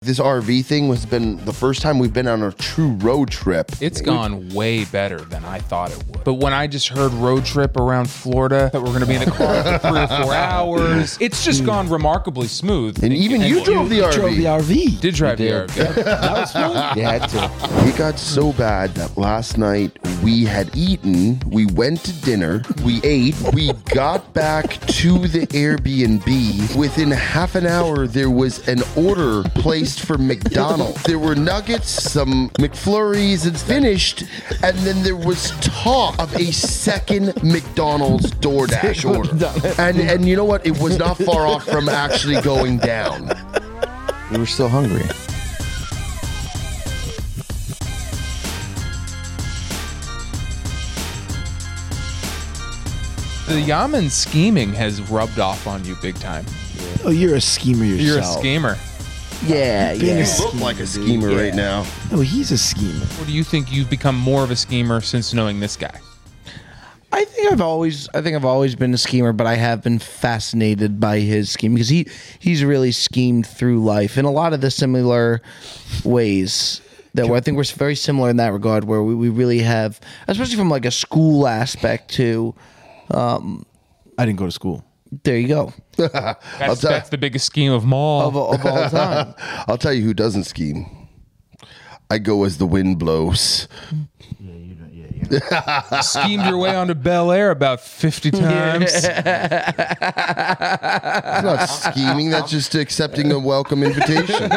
This RV thing has been the first time we've been on a true road trip. It's gone way better than I thought it would. But when I just heard road trip around Florida, that we're going to be in the car for 3 or 4 hours, it's just gone remarkably smooth. And even you drove the RV. Drove the RV. Did drive the RV. That was fun. You had to. It got so bad that last night we had eaten, we went to dinner, we ate, we got back to the Airbnb. Within half an hour, there was an order placed for McDonald's. There were nuggets, some McFlurries, and finished, and then there was talk of a second McDonald's DoorDash order. And you know what? It was not far off from actually going down. We were still hungry. The Yaman scheming has rubbed off on you big time. Oh, you're a schemer yourself. You're a schemer. Yeah, You yeah. look like a schemer right now. Oh, he's a schemer. What do you think you've become more of a schemer since knowing this guy? I think I've always been a schemer, but I have been fascinated by his scheme because he's really schemed through life in a lot of the similar ways that I think we're very similar in that regard, where we really have, especially from like a school aspect too. I didn't go to school. There you go. That's the biggest scheme of them all. Of all time. I'll tell you who doesn't scheme. I go as the wind blows. Schemed your way onto Bel Air about 50 times. That's not scheming. That's just accepting a welcome invitation.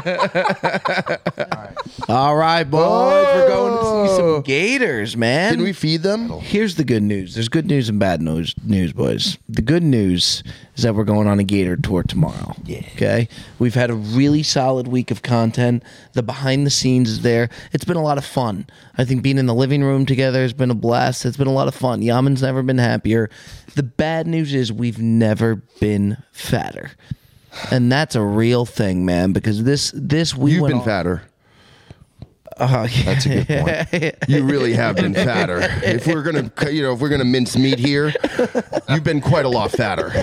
All right, boys, we're going to see some gators, man. Can we feed them? Here's the good news. There's good news and bad news, boys. The good news is that we're going on a gator tour tomorrow. Yeah. Okay? We've had a really solid week of content. The behind the scenes is there. It's been a lot of fun. I think being in the living room together has been a blast. It's been a lot of fun. Yaman's never been happier. The bad news is we've never been fatter. And that's a real thing, man, because this we You've went been on- fatter. That's a good point. You really have been fatter. If we're gonna mince meat here, you've been quite a lot fatter.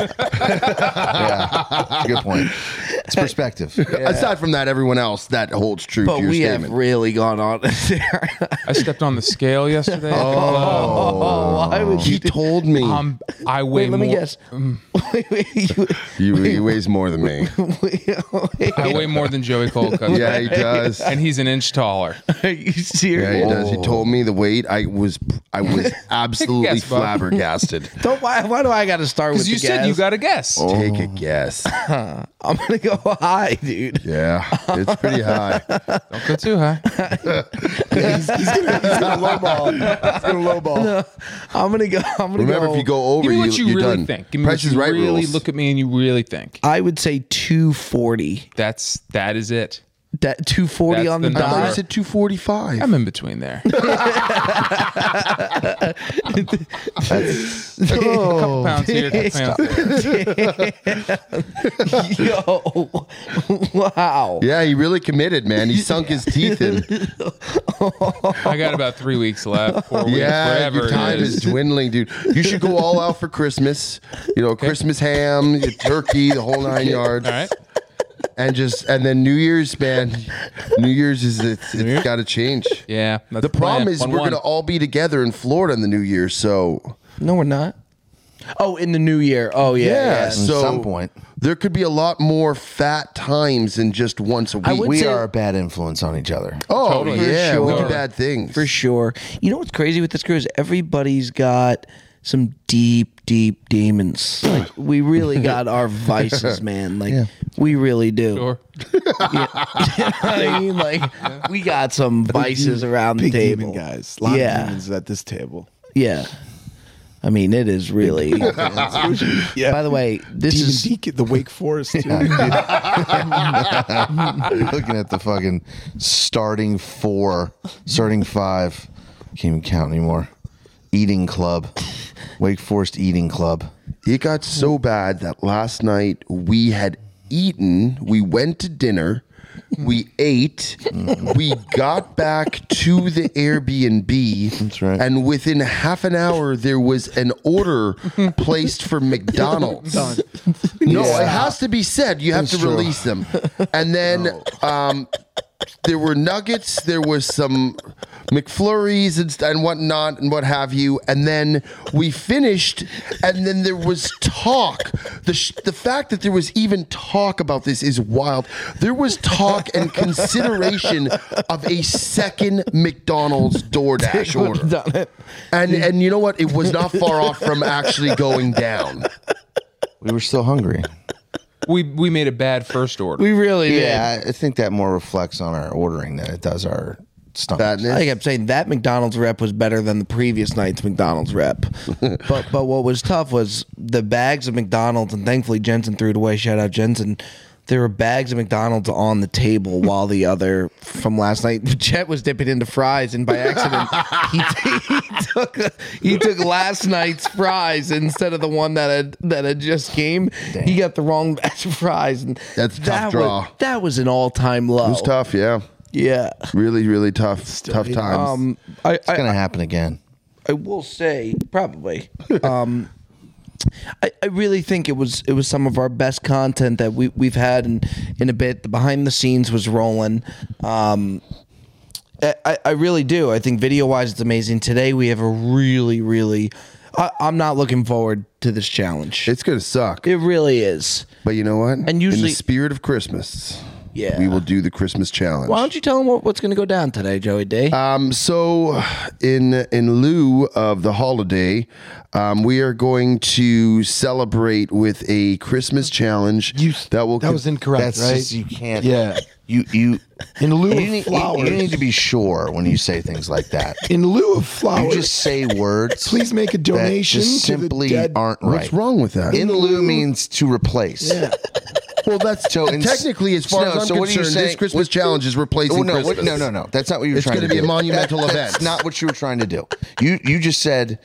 Yeah, Good point. It's perspective. Aside from that, everyone else that holds true but to your we statement. have really gone on there. I stepped on the scale yesterday. Why would He you do- told me I weigh Wait, let more. me guess. he weighs more than me. I weigh more than Joey Colcutt. Yeah, he does. And he's an inch taller. Are you serious? Yeah, he does. He told me the weight. I was absolutely Guess, bud. flabbergasted. Why do I got to start with Because the you said guess? you got to guess. Take a guess. I'm gonna go high, dude. Yeah, it's pretty high. Don't go too high. He's gonna lowball. He's gonna lowball. I'm gonna go. Remember, if you go over, Give me what you you're really done. think. Give me Price what is you right really rules. look at me and you really think. I would say 240. That is it. That 240 That's on the the I thought number. you said 245. I'm in between there. A couple pounds here, a couple pounds there. Yo, wow. Yeah, he really committed, man. He sunk his teeth in. I got about 3 weeks left. 4 weeks, Yeah, whatever your time it is dwindling, dude. You should go all out for Christmas. Christmas ham, your turkey, the whole 9 yards. All right. And then New Year's, man. New Year's it's got to change. Yeah. That's The problem plan. is 1-1. we're going to all be together in Florida in the New Year, so No, we're not. Oh, in the new year. Oh, yeah. so At some point. there could be a lot more fat times than just once a week. would We say- are a bad influence on each other. Oh, Totally. yeah, we do Sure. bad things. For sure. You know what's crazy with this crew is everybody's got some deep, deep demons. Like, we really got our vices, man. Like, we really do. Sure. I mean, like, we got some vices around the Big table. demon guys. A lot Yeah. of demons at this table. Yeah. I mean, it is really. Yeah. By the way, this Demon is. Deacon, the Wake Forest. Too. You're looking at the fucking starting 5. Can't even count anymore. Eating club. Wake Forest Eating Club. It got so bad that last night we had eaten, we went to dinner, we ate, we got back to the Airbnb. That's right. And within half an hour, there was an order placed for McDonald's. No, it has to be said. You have to release them. And then there were nuggets, there was some McFlurries and whatnot and what have you. And then we finished, and then there was talk. The fact that there was even talk about this is wild. There was talk and consideration of a second McDonald's DoorDash order. And you know what? It was not far off from actually going down. We were still hungry. We made a bad first order. We really did. Yeah, I think that more reflects on our ordering than it does our stomachs. Fatness. I kept saying that McDonald's rep was better than the previous night's McDonald's rep. but what was tough was the bags of McDonald's, and thankfully Jensen threw it away. Shout out Jensen. There were bags of McDonald's on the table while the other from last night, Chet was dipping into fries, and by accident he took last night's fries instead of the one that had just came. Damn. He got the wrong batch of fries, and That's a tough draw. That was an all-time low. It was tough, yeah. Yeah, Really, really tough. Tough times. It's going to happen again. I will say probably. I really think it was some of our best content that we've had in a bit. The behind the scenes was rolling. I really do. I think video wise it's amazing. Today we have a really I'm not looking forward to this challenge. It's going to suck. It really is. But you know what? And usually- in the spirit of Christmas, Yeah. we will do the Christmas challenge. Why don't you tell them what's going to go down today, Joey D? So in lieu of the holiday, we are going to celebrate with a Christmas challenge That was incorrect, That's right? just, you can't. Yeah. You In lieu of you need flowers. to be sure when you say things like that. In lieu of You flowers, just say words. please make a that donation just to the simply dead. aren't right. What's wrong with that? In lieu means to replace. Well, that's So in- technically, as far No, as I'm so what are you concerned, this saying? Christmas challenge is replacing no, Christmas. no. That's not what you were It's trying to do. gonna be a monumental That's event. not what you were trying to do. You just said,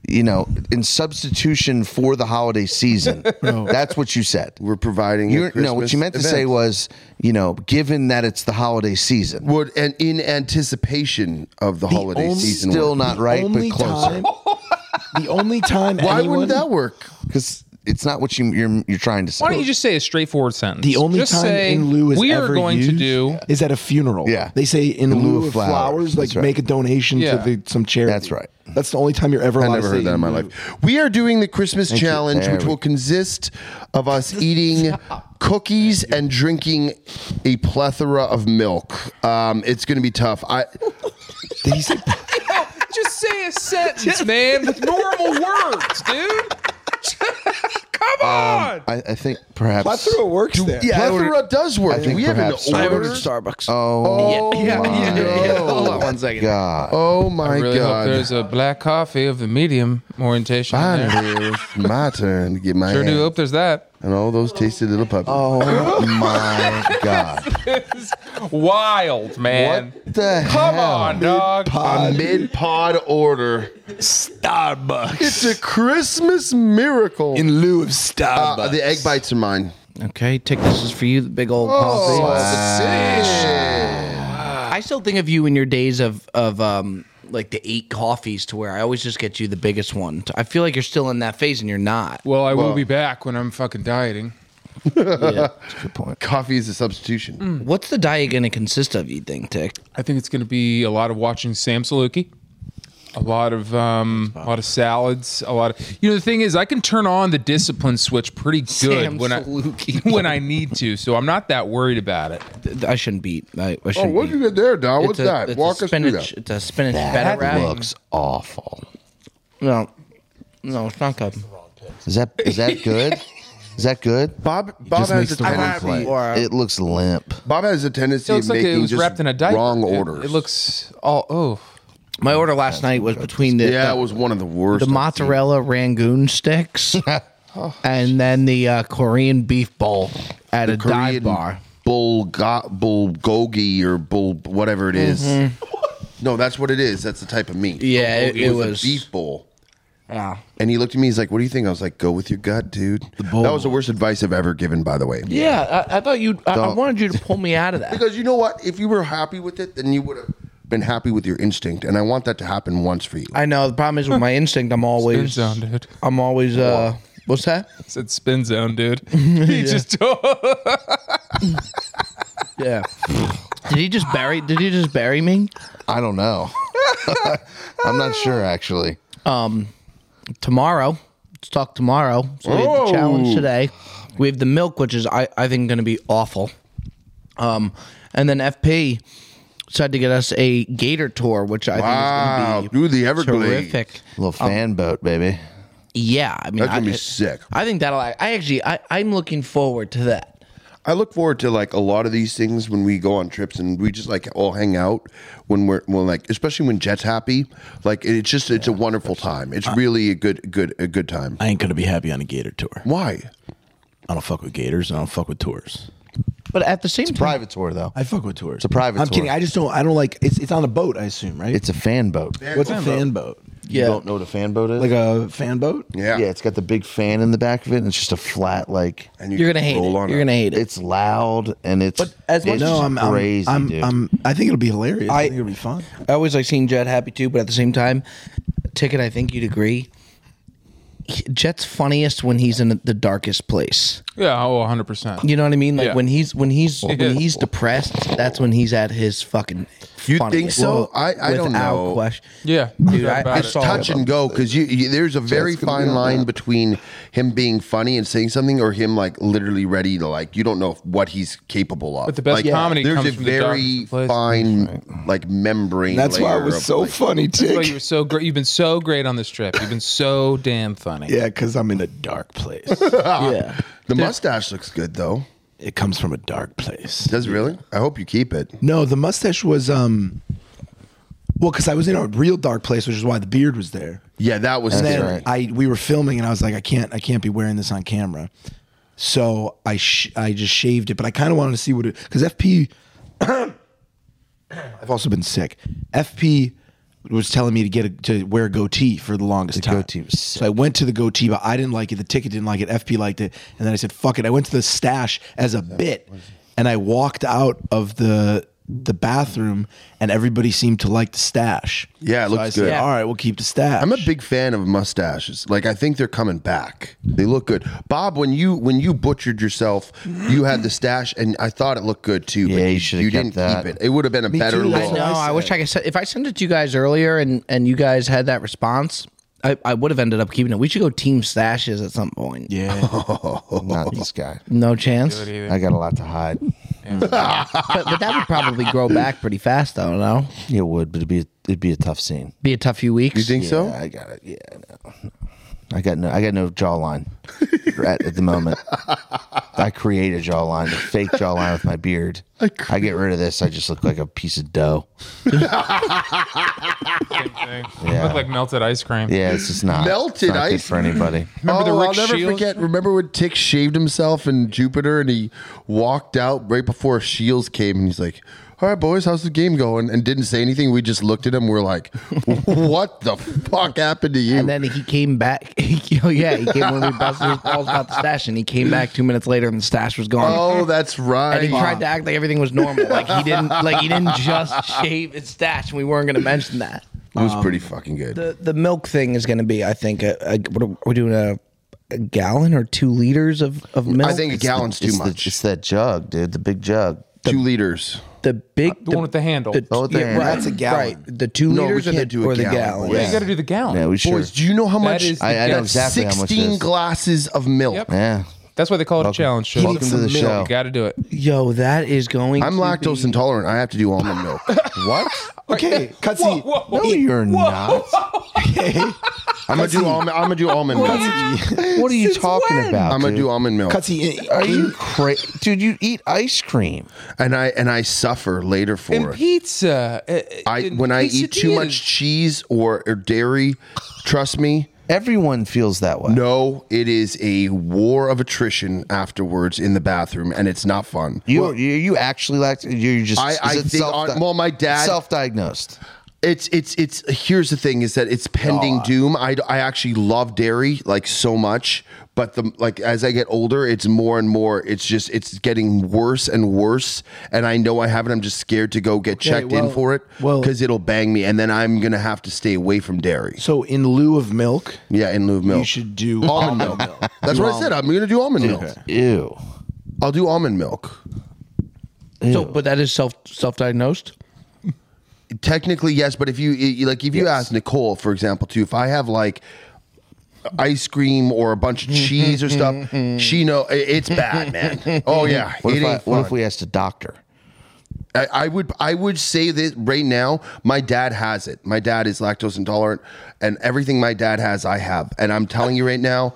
in substitution for the holiday season. That's what you said. We're providing. What you meant to say was, given that it's the holiday season. would and in anticipation of the holiday only- season. Still work. not right, but closer. The only time Why anyone, wouldn't that work? Because it's not what you're trying to say. Why don't you just say a straightforward sentence? the only just time say, in lieu is we ever are going used to do. is at a funeral. Yeah. They say in lieu of flowers, like That's right. make a donation Yeah. to some charity. That's right. That's the only time you're ever I allowed never to say heard that in my lieu. life. We are doing the Christmas you. challenge, There which we will consist of us eating cookies and drinking a plethora of milk. It's going to be tough. Did he say Just say a sentence, man, with normal words, dude. Come on. I think perhaps. plethora works there? Plethora does work. I think We have an perhaps- I order. ordered Starbucks. Oh, yeah. no. Hold on 1 second. God. Oh my I really hope God. there's a black coffee of the medium orientation. in there. Finally, it's my turn to get my Sure do hand hope there's that. and all those tasty little puppies. Oh my God. Wild, man. What the hell? Come on, dog. A mid-pod order. Starbucks It's a Christmas miracle. in lieu of Starbucks. The egg bites are mine. Okay, Tick, this is for you, the big old coffee. I still think of you in your days of like the 8 coffees, to where I always just get you the biggest one. I feel like you're still in that phase, and you're not. Well, I will be back when I'm fucking dieting. Yeah. Good point. Coffee is a substitution. What's the diet going to consist of, you think, Tick? I think it's going to be a lot of watching Sam Saluki. A lot of salads. A lot of the thing is, I can turn on the discipline switch pretty good Sam when Saluki. when I need to, so I'm not that worried about it. I shouldn't beat. I Oh, shouldn't what did beat. you get there, Don? What's It's a- that? it's Walk a us through spinach. that. It's a spinach That feta wrap. looks awful. No, it's not good. Is that good? Is that good? Bob just has makes a the wrong tendency. play. Or It looks limp. Bob has a tendency It of looks like making it was just wrapped in a diaper. wrong It- orders. It looks all my order last night was between the Yeah, it was one of the worst. the I've seen. mozzarella rangoon sticks and then the Korean beef bowl at a dive bar. bulgogi or bull whatever it is. No, that's what it is. That's the type of meat. Yeah, Bulgogi it was was- a beef bowl. Yeah. And he looked at me. He's like, "What do you think?" I was like, "Go with your gut, dude." That was the worst advice I've ever given, by the way. Yeah, I thought you. I wanted you to pull me out of that. Because you know what? If you were happy with it, then you would have been happy with your instinct, and I want that to happen once for you. I know the problem is with my instinct. I'm always. Spin zone, dude. I'm always. What's that? I said spin zone, dude. He just Yeah. Did he just bury me? I don't know. I'm not sure actually. Tomorrow. Let's talk tomorrow. So we have the challenge today. We have the milk, which is I think going to be awful. And then FP decided to get us a gator tour, which I think is going to be through the Everglades. terrific. Little fan boat, baby. Yeah, I mean, That's gonna be sick. I think that'll. I'm looking forward to that. I look forward to like a lot of these things when we go on trips and we just like all hang out when we're like, especially when Jet's happy. Like it's a wonderful time. It's really a good time. I ain't gonna be happy on a gator tour. Why? I don't fuck with gators. I don't fuck with tours. But at the same time, Private tour though. I fuck with tours. It's a private I'm tour. kidding. I don't like. It's on a boat. I assume, right? It's a fan boat. What's a fan boat? You don't know what a fan boat is? Like a fan boat? Yeah. Yeah, it's got the big fan in the back of it, and it's just a flat like. And you you're gonna hate it. roll on You're gonna hate it. It's loud and it's. But as much it's as- No, I'm crazy, dude. I think it'll be hilarious. I think it'll be fun. I always like seeing Jet happy too, but at the same time, Ticket, I think you'd agree. Jet's funniest when he's in the darkest place. yeah, 100%. You know what I mean? Like Yeah. when he's depressed, that's when he's at his fucking. You funniest. think so? I don't Without know. question. Yeah, Dude, no doubt I about It's it. saw touch and go because there's a very gonna be fine on line that. between him being funny and saying something or him like literally ready to like you don't know what he's capable of. But the best Like, comedy there's comes a from the very darkest places. fine like membrane. That's why it layer was of, so like, funny, That's why Tick. you were so great. You've been so great on this trip. You've been so damn funny. Yeah, because I'm in a dark place. Yeah. The mustache looks good though. It comes from a dark place. Does it really? I hope you keep it. No, the mustache was well, because I was in a real dark place, which is why the beard was there. Yeah, that was And scary. then we were filming, and I was like, I can't be wearing this on camera. So I just shaved it, but I kind of wanted to see what it because FP. I've also been sick. FP was telling me to wear a goatee for the longest time. goatee was So I went to the goatee, but I didn't like it. The Ticket didn't like it. FP liked it, and then I said, "Fuck it." I went to the stash as a bit, and I walked out of the bathroom, and everybody seemed to like the stash. Yeah, it so looks I said, good. All right, we'll keep the stash. I'm a big fan of mustaches. Like I think they're coming back. They look good. Bob, when you butchered yourself, you had the stash, and I thought it looked good too. Yeah, but you should've you kept didn't that. keep it. It would have been a Me better too. look. I I know. I wish I could say if I sent it to you guys earlier and you guys had that response, I would have ended up keeping it. We should go team stashes at some point. Yeah. Not this guy. No chance. I got a lot to hide. But that would probably grow back pretty fast, though. No, It would, but it'd be a tough scene. be a tough few weeks. You think so? Yeah, I got it. Yeah, no. I got no jawline at the moment. I create a jawline, a fake jawline with my beard. I get rid of this. I just look like a piece of dough. Same thing. Yeah. Look like melted ice cream. Yeah, it's just not Melted it's not good ice for anybody. Remember the Rick I'll never Shields? forget. Remember when Tick shaved himself in Jupiter and he walked out right before Shields came and he's like, "All right, boys, how's the game going?" And didn't say anything. We just looked at him. We're like, "What the fuck happened to you?" And then he came back. He came when we busted his balls about the stash, and he came back 2 minutes later, and the stash was gone. Oh, that's right. And he tried to act like everything was normal, like he didn't just shave his stash, and we weren't going to mention that. It was pretty fucking good. The milk thing is going to be, I think, what are we doing a gallon or 2 liters of milk? I think a gallon's too much. It's that jug, dude. The big jug. 2 liters. the big The one with the handle. Oh, with the handle. That's a gallon. Right, the 2 No, we liters or can't do a the gallon. gallon. Yeah, Yeah. you got to do the gallon. Yeah, we should. Boys, do you know how That much? is the I know gallon. exactly how much it 16 is. glasses of milk. Yep. Yeah. That's why they call it a challenge show. Welcome to the show. You got to do it. Yo, that is going. I'm to lactose be- intolerant. I have to do almond milk. What? Okay, Cutsy. No, you're not. I'm gonna do almond milk. What are you talking about? I'm gonna dude? do almond milk. Cutsy. Are you crazy, dude? You eat ice cream. And I suffer later for And it. pizza. When I eat too much cheese or dairy, trust me, Everyone feels that way. no, it is a war of attrition afterwards in the bathroom, and it's not fun. You actually like? You're just. I is it think my dad. self-diagnosed. It's here's the thing is that it's pending doom. I actually love dairy like so much, but as I get older, it's more and more. It's getting worse and worse, and I know I have it. I'm just scared to go get checked in for it because it'll bang me, and then I'm gonna have to stay away from dairy. So in lieu of milk, in lieu of milk, you should do almond milk. That's what I said. I'm gonna do almond milk. Ew. I'll do almond milk. So, but that is self-diagnosed. Technically, yes, but if you ask Nicole, for example, too, if I have like ice cream or a bunch of cheese or stuff, she know it's bad, man. Oh yeah, What if we asked a doctor? I would say that right now, my dad has it. My dad is lactose intolerant, and everything my dad has, I have. And I'm telling you right now.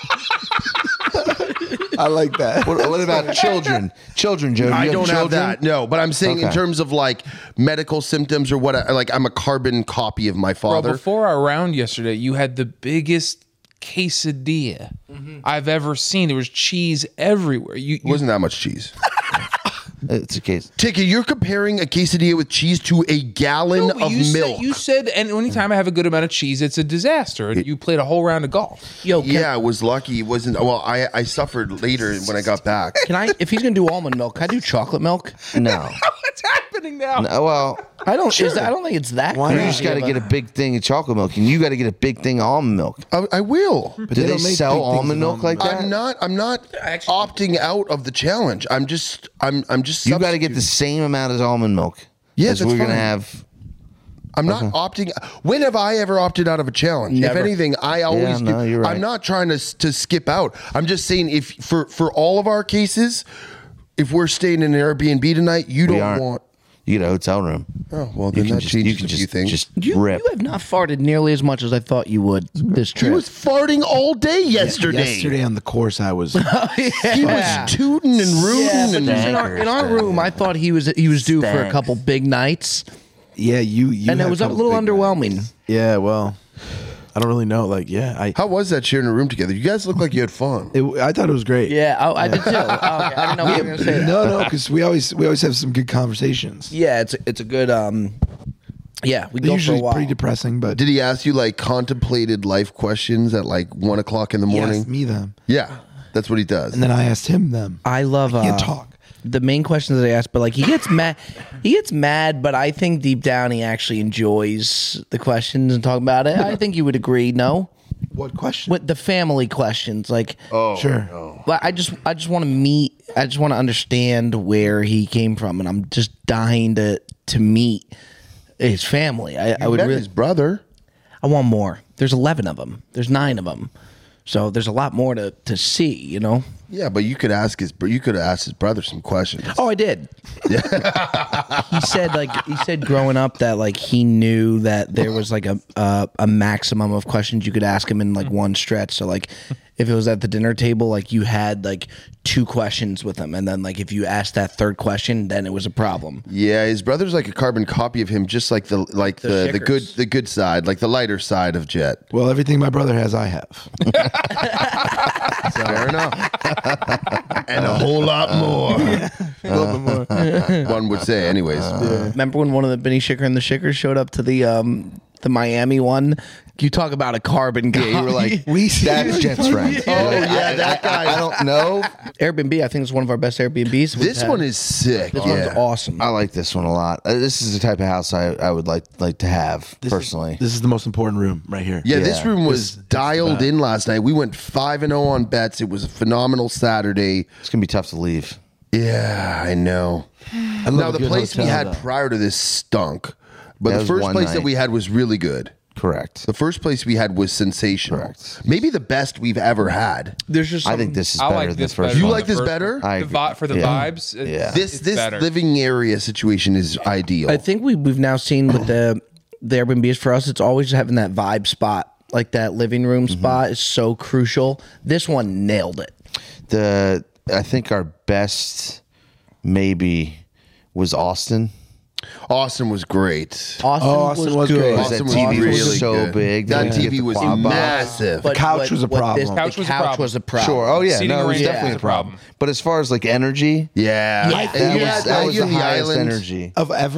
I like that. What about children? Children, Joe. I don't have that. No, but I'm saying in Okay. terms of like medical symptoms or what, I'm a carbon copy of my Bro, father. before our round yesterday, you had the biggest quesadilla I've ever seen. There was cheese everywhere. You Wasn't that much cheese. It's a case. Tika, you're comparing a quesadilla with cheese to a gallon of milk. You said, and anytime I have a good amount of cheese, it's a disaster. And you played a whole round of golf. Yo, I was lucky. It wasn't. Well, I suffered later when I got back. can I? If he's gonna do almond milk, can I do chocolate milk? No. What's happening now? No, well, I don't. I don't think it's that. Why you not? just got to get a big thing of chocolate milk, and you got to get a big thing of almond milk. I will. Do they they don't make sell big things almond of milk almond like milk. that? I'm not opting out of the challenge. I'm just. You got to get the same amount as almond milk. Yeah, as that's we're gonna fine. have. I'm not opting. When have I ever opted out of a challenge? Never. If anything, I always no, do. you're right. I'm not trying to skip out. I'm just saying if for all of our cases, if we're staying in an Airbnb tonight, you We don't aren't. want. You get a hotel room. Oh well, You then can that just changes you can a few things. just You rip. have not farted nearly as much as I thought you would this He trip. was farting all day yesterday. Yesterday on the course, I was. He was tooting and rooting Yeah, but and. in our room, I thought he was due for a Stank. couple big nights, Yeah, you and it had was a couple little big underwhelming. nights. Yeah, well, I don't really know. Like, yeah, How was that sharing a room together? You guys look like you had fun. I thought it was great. Yeah, I did too. I didn't know what you were gonna say. No, because we always have some good conversations. Yeah, it's a good. Yeah, we They're go for a usually while. pretty depressing, but Did he ask you like contemplated life questions at like 1 o'clock in the he morning? asked me them, Yeah, that's what he does. and then I asked him them. I love. Can't talk. The main questions that I ask, but like he gets mad. He gets mad, but I think deep down he actually enjoys the questions and talk about it. I think you would agree. No, What question? with the family questions, like. Sure. But I just want to meet. I just want to understand where he came from, and I'm just dying to meet his family. I would Met really. his brother. I want more. There's 11 of them. There's 9 of them. So there's a lot more to see. You know. Yeah, but you could ask his brother some questions. Oh, I did. He said growing up that like he knew that there was like a maximum of questions you could ask him in like one stretch. So like if it was at the dinner table, like you had like 2 questions with him, and then like if you asked that third question, then it was a problem. Yeah, his brother's like a carbon copy of him, just like the Shickers. good side, like the lighter side of Jet. Well, everything my brother has, I have. Fair enough. And a whole lot more. One would say, anyways. Remember when one of the Benny Shicker and the Shickers showed up to the Miami one? You talk about a carbon copy. You were like, that's Jet's friend. Oh yeah, that guy. I don't know. Airbnb, I think it's one of our best Airbnbs. we've This had. one is sick. This yeah. one's awesome. I like this one a lot. This is the type of house I would like to have personally. This is the most important room right here. Yeah, this Yeah. room was dialed in last night. We went 5-0 on bets. It was a phenomenal Saturday. It's gonna be tough to leave. Yeah, I know. I love Now a the good place we hotel, had though. prior to this stunk, but That the was first one place that night. we had was really good. Correct. The first place we had was sensational. Correct. Maybe the best we've ever had. There's just I think this is I better like than this the first better. You one. like this The first better? one. I agree. For the Yeah. vibes. Yeah. This better. living area situation is ideal. I think we've now seen with the Airbnbs for us, it's always having that vibe spot, like that living room spot is so crucial. This one nailed it. I think our best maybe was Austin. Austin was great. Austin was good. great. Because Austin that was TV really was so good. big. That you get TV the was quad box. massive. The couch was a problem. The Couch was a couch problem. was a problem. Sure. Oh yeah. Seating No, it was arrangement definitely was a a problem. problem. But as far as like energy, Yeah. Yeah. And that you was had- that was you the had highest island. energy. Of ever?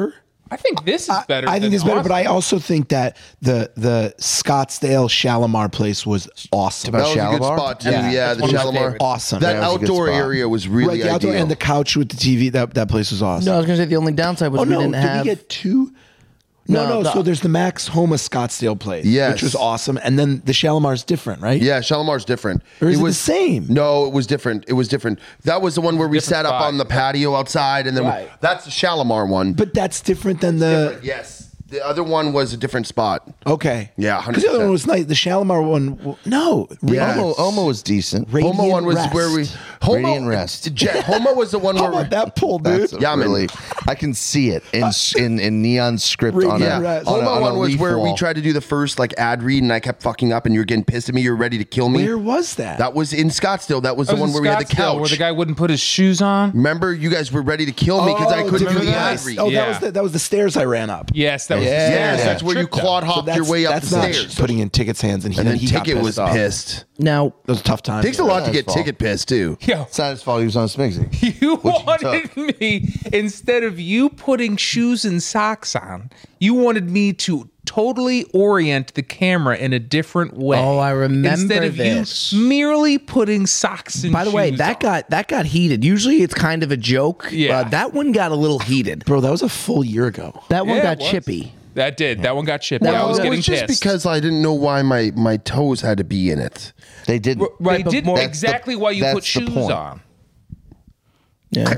I think this is better. I think than this is better, but I Austin. also think that the Scottsdale Shalimar place was awesome. That was a good Shalimar? spot too. Yeah, the one of my Shalimar. favorites. Awesome. That Yeah, it was a good outdoor spot. area was really Right, the outdoor ideal. and the couch with the TV. That place was awesome. No, I was gonna say the only downside was oh we no, didn't did have. we get two? No, No, so there's the Max Homa Scottsdale place, Yes. which was awesome, and then the Shalimar's different, right? Yeah, Shalimar's different. Or is it was the same? No, it was different. It was different. That was the one where we Different sat up spot. on the patio outside, and then Right. that's the Shalimar one. But that's different than the. Yes, the other one was a different spot. Okay. Yeah, because the other 100%. one was nice. The Shalimar one, no. Yeah. Omo was decent. Radiant Homa one was Rest. where we. Radiant Rest. Homa was the one How where. about that pull, dude? That's Yeah, man. really. I can see it in neon script on Radiant a, Rest. on a, Homa on a one was leaf where we wall. tried to do the first like ad read, and I kept fucking up, and you were getting pissed at me. You were ready to kill me. Where was that? That was in Scottsdale. That was the That one was where in we had the Scottsdale, couch. where the guy wouldn't put his shoes on. Remember, you guys were ready to kill me because I couldn't do different the place. ad read. Oh, Yeah. that was the stairs I ran up. Yes, that was. Yes, that's where you Tripped up. clawed hopped your way up the that's not stairs. putting in Ticket's hands, and And then he got Ticket was pissed off. pissed. Now, That was a tough time. Takes a lot to That's get fault. Ticket pissed too. Yo, It's not his fault. He was on Smigsy. you What you wanted me, instead of you putting shoes and socks on, you wanted me to totally orient the camera in a different way. Oh, I remember Instead of this. you merely putting socks and by the way, shoes that on. got heated. Usually, it's kind of a joke. Yeah. That one got a little heated. Bro, that was a full year ago. That one Yeah, got it was. chippy. That did. That one got chippy. That I was one getting It was just pissed. because I didn't know why my toes had to be in it. They didn't. They but did more- exactly why you that's put the shoes point. on. Yeah.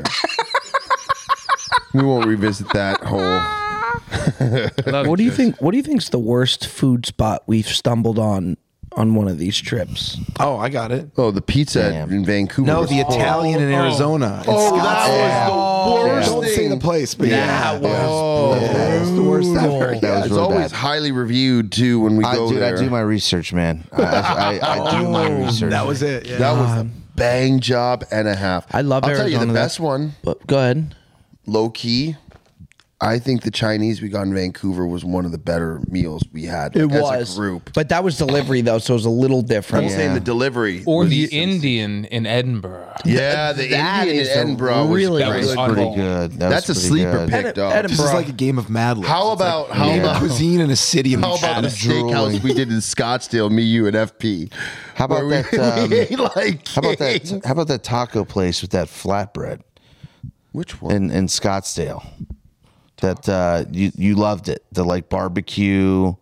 We won't revisit that whole. What do you think? What do you think's the worst food spot we've stumbled on one of these trips? Oh, I got it. Oh, the pizza Damn. in Vancouver. No, was the horrible. Italian in Arizona. Oh, that was the worst Don't thing. say the place, but yeah, That was it's the worst ever. That was It's really always bad. highly reviewed too when we go Dude, there. I do my research, man. I do my research. That was it. Yeah. That was a bang job and a half. I love I'll tell you the Arizona, best one, But go ahead. low key. I think the Chinese we got in Vancouver was one of the better meals we had It as was a group. but that was delivery though, so it was a little I'm different. saying the delivery Or was the decent. Indian in Edinburgh. Yeah, the That Indian in is a Edinburgh really was That was great. un- pretty good. That That's a was pretty sleeper good. pick, dog. This is like a game of Mad Libs. How It's like about how about cuisine in a city? how about the steakhouse we did in Scottsdale? Me, you, and FP. How about Where that? we ate like How about kings. that? How about that taco place with that flatbread Which one? in Scottsdale? That you loved it. The like barbecue.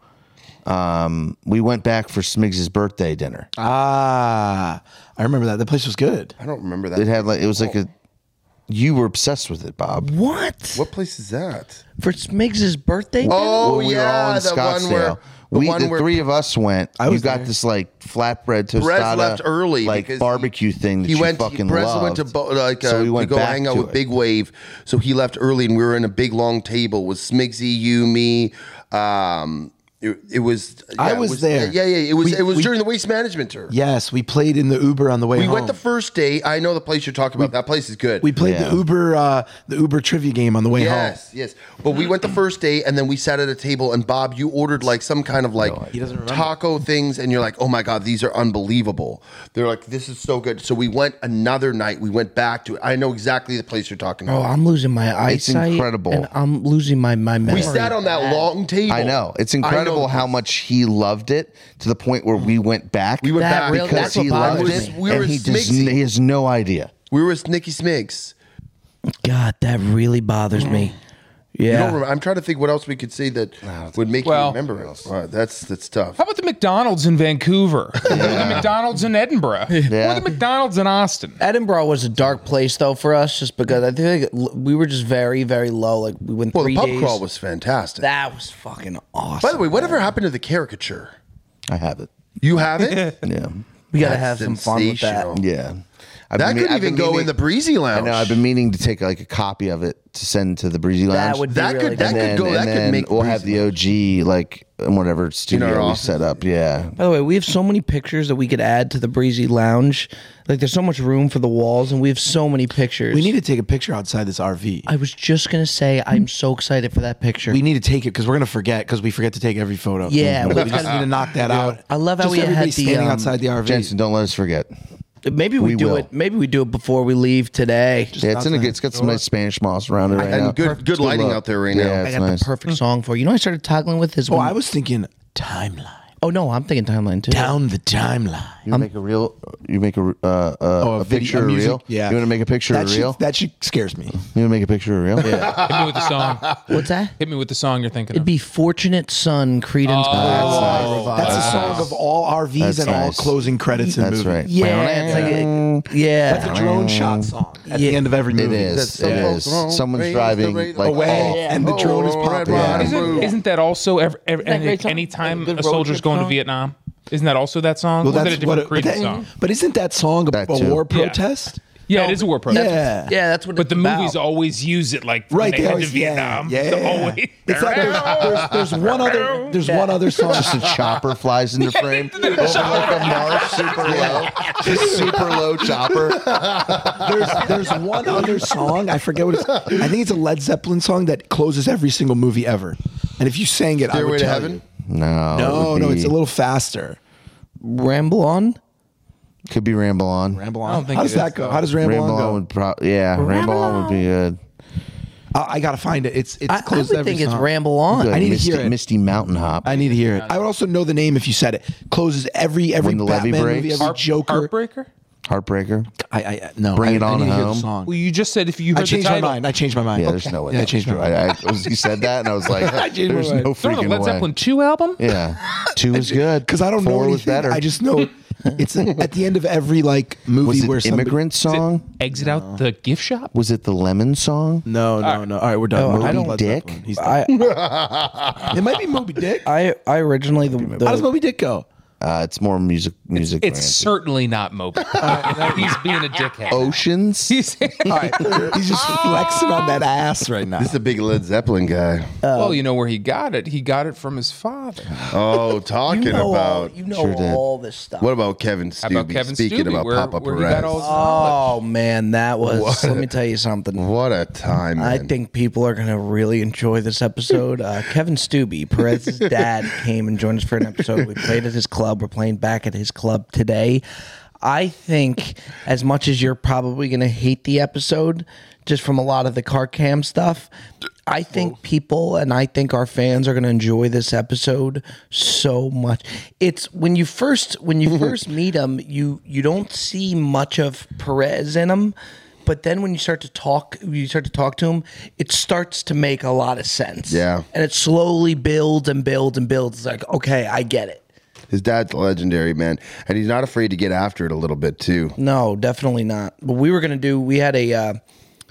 We went back for Smigs' birthday dinner. I remember that. The place was good. I don't remember that. It had like it was like a. You were obsessed with it, Bob. What? What place is that? For Smigs' birthday? Oh, When we were all in the one where Scottsdale. The three of us went. You was got there. this like flatbread tostada. Brez left early like because barbecue thing that he you went. fucking Brez loved. went to So we to went go back hang out to with it. Big Wave. So he left early, and we were in a big long table with Smigsy, you, me. It was. I yeah, it was there. Yeah. It was. We- it was we- during the waste management tour. Yes, we played in the Uber on the way We home. went the first day. I know the place you're talking about. That place is good. We played Yeah. the Uber trivia game on the way home. Yes. But we went the first day, and then we sat at a table, and Bob, you ordered like some kind of like taco things, and you're like, oh my God, these are unbelievable. They're like, this is so good. So we went another night. We went back to it. I know exactly the place you're talking Oh, about. I'm losing my It's eyesight. incredible. And I'm losing my memory. We sat on that long table. I know. It's I incredible know. how much he loved it to the point where we went back. We went That back really- because that's what he bothers loved me. it, We were and he Smigsy. he has no idea. We were with Nicky Smigs. God, that really bothers me. You Yeah. don't remember, I'm trying to think what else we could say that would make you Well- remember it. That's tough. How about the McDonald's in Vancouver? Or the McDonald's in Edinburgh? Yeah. Or the McDonald's in Austin? Edinburgh was a dark place though for us, just because I think we were just very, very low. Like we went Well, 3 the pub days. crawl was fantastic. That was fucking awesome. By the way, whatever happened to the caricature? I have it. You have it? Yeah. we gotta That's have some fun with that. sensational. Yeah. That could even go in the Breezy I Lounge. know. I've been meaning to take like a copy of it to send to the Breezy Lounge. That would be That really could- that good. could go- and that could then make we'll have Breezy the OG like in whatever studio we office. set up. Yeah. By the way, we have so many pictures that we could add to the Breezy Lounge. Like there's so much room for the walls, and we have so many pictures. We need to take a picture outside this RV. I was just gonna say I'm so excited for that picture. We need to take it because we're gonna forget because we forget to take every photo. Yeah, we we just need to knock that out. I love how Just we had everybody the, standing outside the RV. Jensen, don't let us forget. Maybe we do will. it. Maybe we do it before we leave today. Yeah, it's got some nice Spanish moss around it right now. And good lighting look. out there right Yeah, now. I it's got nice. the perfect song for you. You know, what I started toggling with his. Oh, I was thinking timeline. Oh no, I'm thinking timeline too. Down the timeline. You make a reel. You make a video- picture a a music- reel. yeah. You want to make a picture That a shit, reel? that shit scares me. You want to make a picture a reel? Yeah. Hit me with the song. What's that? Hit me with the song you're thinking It'd of. be "Fortunate Son," Creedence Clearwater Revival. That's a song of all RVs That's and all nice. closing credits in That's movies. right. Yeah, it's like yeah. That's a drone shot song at the end of every It movie. is. It is. Someone's driving like Away, and the drone is popping. Yeah. Isn't that also great song? anytime The a road soldier's trip going to song? Vietnam? Isn't that also that song? Well, Or is that that's a different what. Creedence song? But isn't that song a That too. war Yeah. protest? Yeah, it is a war protest. Yeah. Yeah, that's what. But it's the about. movies always use it like Right, when they they head to always, Vietnam. yeah. They're always, It's like there's one other one other song. Just a chopper flies into frame over like a marsh, super low, just super low chopper. There's one other song. I forget what it's. I think it's a Led Zeppelin song that closes every single movie ever. And if you sang it, I Stairway would to tell Heaven? you. No, it No, would no, be- it's a little faster. Ramble on. could be Ramble On. Ramble I on. don't think How it does that is, go? though. How does Ramble, Ramble on On go? would probably Ramble On would be good. I gotta find it. It's I closed would every think it's song. Ramble on. Good. I need to Misty, hear it. Misty Mountain Hop. I need to hear it. I would also know the name if you said it. Closes every When the levee Batman movie, breaks. every Joker. Heartbreaker? Heartbreaker. I no. Bring I, It I On need to hear Home. the song. Well, you just said if you I heard the changed my title. mind. I changed my mind. Yeah, there's no way. Yeah, I that changed was my true. mind. You said that, and I was like, changed my "There's mind. no No, freaking Led way." Zeppelin 2 album? Yeah, 2 is good Because I don't know 4 anything. was better. I just know it's at the end of every like movie was where it somebody. Immigrant Song? Exit Out the Gift Shop? Was it the Lemon Song? No. All right, we're done. No, Moby I don't- Led Dick? Zeppelin. He's done. It might be Moby Dick. I originally How does Moby Dick go? It's more music. It's oriented. certainly not Moby. He's being a dickhead. Oceans. He's, All right, he's just flexing on that ass right now. This is a big Led Zeppelin guy. well, you know where he got it? He got it from his father. Oh, talking you know about. Sure did. all this stuff. What about Kevin How Stubbe? about Kevin Speaking Stubbe, about where, Papa where Perez. he got all his knowledge? Oh man, that was. Let me tell you something. What a time, man. I think people are going to really enjoy this episode. Kevin Stubbe, Perez's dad, came and joined us for an episode. We played at his club. We're playing back at his club today. I think as much as you're probably going to hate the episode just from a lot of the car cam stuff, I think people and I think our fans are going to enjoy this episode so much. It's when you first meet him, you don't see much of Perez in him. But then when you start to talk to him, it starts to make a lot of sense. Yeah. And it slowly builds and builds and builds. It's like, okay, I get it. His dad's legendary, man. And he's not afraid to get after it a little bit, too. No, definitely not. But we had a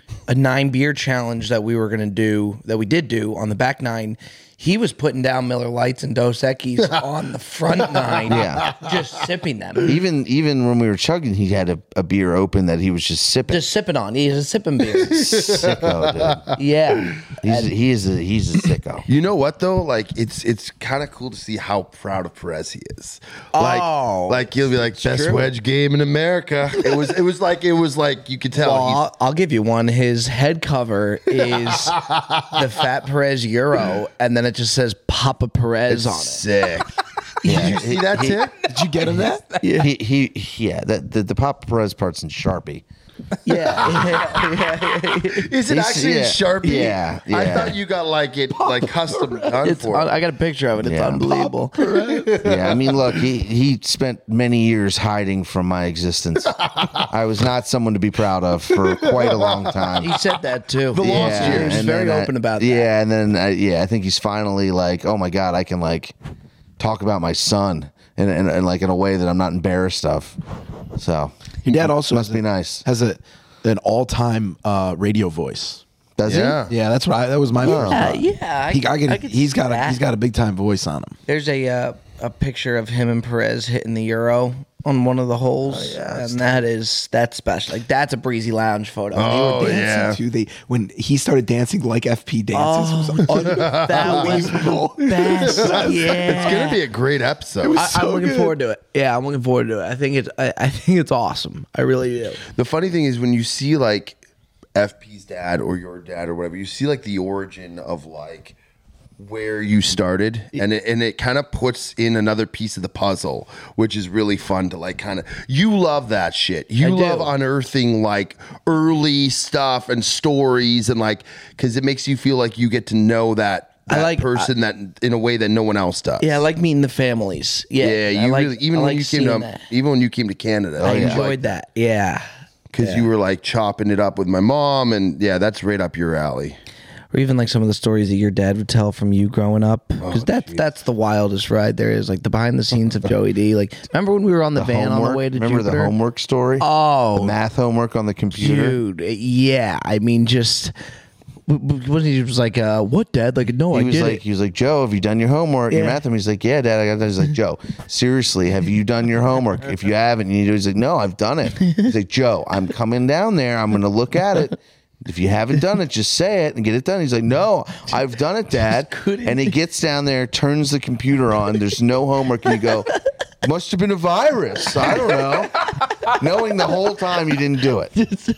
9 beer challenge that we did do on the back 9. He was putting down Miller Lights and Dos Equis on the front 9, Yeah. just sipping them. Even when we were chugging, he had a beer open that he was just sipping. Just sipping on. He's a sipping beer. Sicko, dude. Yeah. He's a sicko. You know what though? Like it's kind of cool to see how proud of Perez he is. Like he'll be like best wedge game in America. It was like you could tell. Well, I'll give you one. His head cover is the Fat Perez Euro, and then it just says Papa Perez on it. sick. Did you see that, Tim? Did you get him that? Yeah. The Papa Perez part's in Sharpie. Yeah. Is it actually in Sharpie? Yeah, I yeah. thought you got it custom done for. I got a picture of it. It's Yeah. unbelievable. Yeah, I mean, look, he spent many years hiding from my existence. I was not someone to be proud of for quite a long time. He said that too. The lost He years. was very then open about that. Yeah, and then I think he's finally like, oh my god, I can talk about my son and like in a way that I'm not embarrassed of. So Your dad also must be nice. has an all-time radio voice. Does Yeah. Yeah, that's right. That was my first thought. Yeah. He's got a big time voice on him. There's a picture of him and Perez hitting the Euro on one of the holes, and that's special. Like that's a breezy lounge photo. Oh, Dancing yeah. too. When he started dancing like FP dances, it was That was unbelievable. best. Yeah, It's gonna be a great episode. so I'm looking good. forward to it. Yeah, I'm looking forward to it. I think it's awesome. I really do. The funny thing is when you see FP's dad or your dad or whatever, you see the origin of where you started, and it kind of puts in another piece of the puzzle, which is really fun to like kind of. You love that shit. You love unearthing like early stuff and stories, and like because it makes you feel like you get to know that person that in a way that no one else does. Yeah, I like meeting the families. Yeah, you really even when you came to Canada, I enjoyed that. Yeah, because you were like chopping it up with my mom, and that's right up your alley. Or even like some of the stories that your dad would tell from you growing up, because that's the wildest ride there is, like the behind the scenes of Joey D. Like, remember when we were on the van on the way to Remember Jupiter? the homework story? Oh, the math homework on the computer, dude. Yeah, I mean, just. He was like, "What, Dad?" Like, no, I did it. He was like, "Joe, have you done your homework? Your math?" And he's like, "Yeah, Dad, I got that." He's like, "Joe, seriously, have you done your homework? If you haven't, he's like, "No, I've done it." He's like, "Joe, I'm coming down there. I'm going to look at it. If you haven't done it, just say it and get it done." He's like, "No, I've done it, Dad." And he gets down there, turns the computer on. There's no homework, and you go, "Must have been a virus. I don't know." Knowing the whole time you didn't do it. Listen,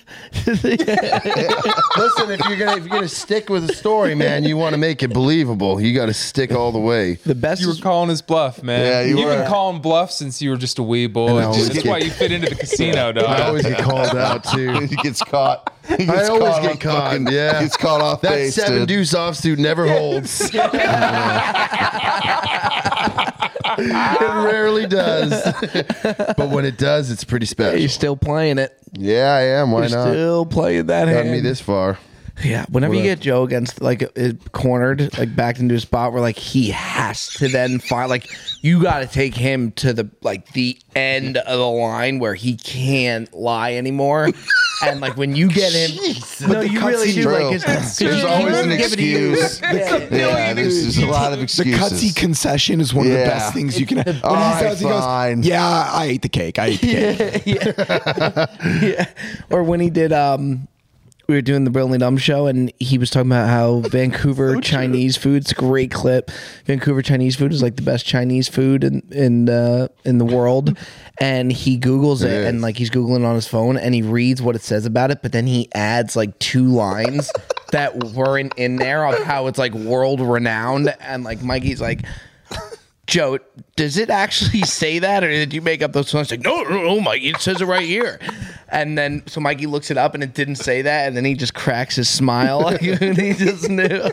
if you're gonna stick with the story, man, you want to make it believable. You got to stick all the way. The best You were calling his bluff, man. Yeah, you were. been calling bluff since you were just a wee boy. That's why you fit into the casino, dog. I always get called out too. He gets caught. I always get caught. Yeah, Gets caught off that base. 7 dude. deuce offsuit never holds. It rarely does. But when it does, it's pretty special. You're still playing it. Yeah, I am. Why not? Still playing that Got hand. me this far. Yeah, whenever you get Joe against like cornered, like backed into a spot where like he has to then find, like you got to take him to the end of the line where he can't lie anymore. And like when you get him, no, you really do. True. Like There's always an excuse. Yeah, there's a lot of The excuses. cutsy concession is one of the best things you can have. When he fine. goes, "Yeah, I ate the cake. I ate the cake." yeah. Or when he did we were doing the Brilliantly Dumb show, and he was talking about how Vancouver Chinese food's a great clip. Vancouver Chinese food is like the best Chinese food in the world. And he Googles it, and like he's Googling on his phone, and he reads what it says about it, but then he adds like 2 lines that weren't in there of how it's like world renowned. And like Mikey's like, "Joe, does it actually say that, or did you make up those songs?" Like, no, Mikey, it says it right here. And then so Mikey looks it up, and it didn't say that, and then he just cracks his smile. And he just knew.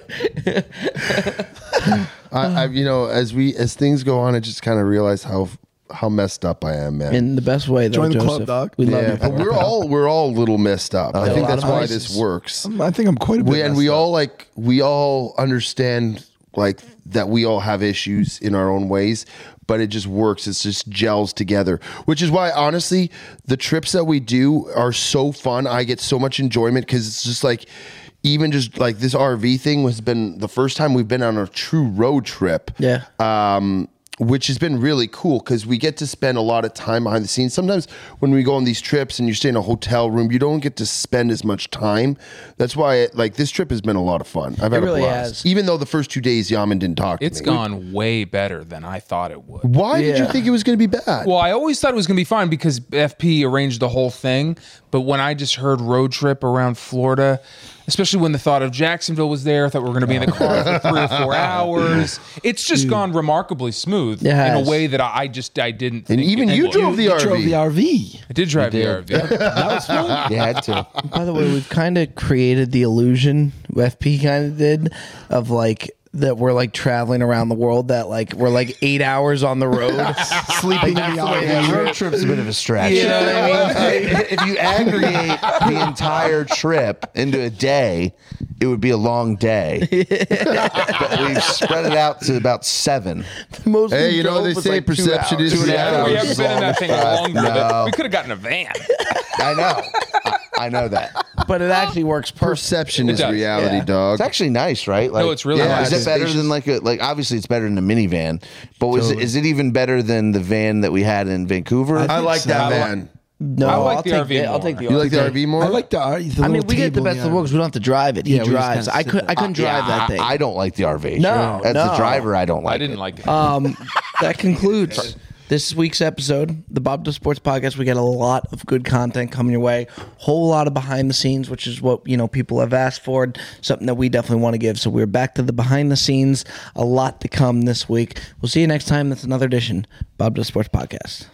As things go on, I just kind of realize how messed up I am, man. In the best way, though. Join the Joseph. club, dog. We love you. But we're all a little messed up. I think that's why places. this works. I think I'm quite a bit. We all understand like that we all have issues in our own ways, but it just works. It just gels together, which is why honestly the trips that we do are so fun. I get so much enjoyment because it's just like, even just like this RV thing has been the first time we've been on a true road trip. Yeah. Which has been really cool because we get to spend a lot of time behind the scenes. Sometimes when we go on these trips and you stay in a hotel room, you don't get to spend as much time. That's why this trip has been a lot of fun. I've had really a blast. has. Even though the first 2 days Yaman didn't talk to me. It's gone way better than I thought it would. Why did you think it was going to be bad? Well, I always thought it was going to be fine because FP arranged the whole thing. But when I just heard road trip around Florida, especially when the thought of Jacksonville was there, I thought we were going to be in the car for 3 or 4 hours. It's just gone remarkably smooth in a way that I didn't think. And even it you would. drove the RV. drove the RV. I did drive the RV. That was fun. You had to. By the way, we've kind of created the illusion, FP kind of did, of like that we're like traveling around the world, that like we're like 8 hours on the road sleeping in the Yeah, road trip's a bit of a stretch. You know what I mean? If you aggregate the entire trip into a day, it would be a long day. But we've spread it out to about 7. Most Hey, we you know drove they was say like 2 perception hours. is 2.5 reality. We haven't been in that thing longer. No. We could have gotten a van. I know. I know that. But it actually works perfect. Perception is does, reality, yeah. dog. It's actually nice, right? Like, No, it's really Is nice. it better than like obviously it's better than a minivan, but is it even better than the van that we had in Vancouver? I like that van. No, I like I'll the take RV the, I'll more. take the You RV. like the RV more? I like the I mean, we get the best of the world because we don't have to drive it. He Yeah, we just drives. kinda I sit couldn't drive that thing. I don't like the RV. No, as no. a driver, I don't like. I didn't it. like it. That concludes. this week's episode, the Bob Does Sports Podcast. We got a lot of good content coming your way. Whole lot of behind the scenes, which is what people have asked for. And something that we definitely want to give. So we're back to the behind the scenes. A lot to come this week. We'll see you next time. That's another edition, Bob Does Sports Podcast.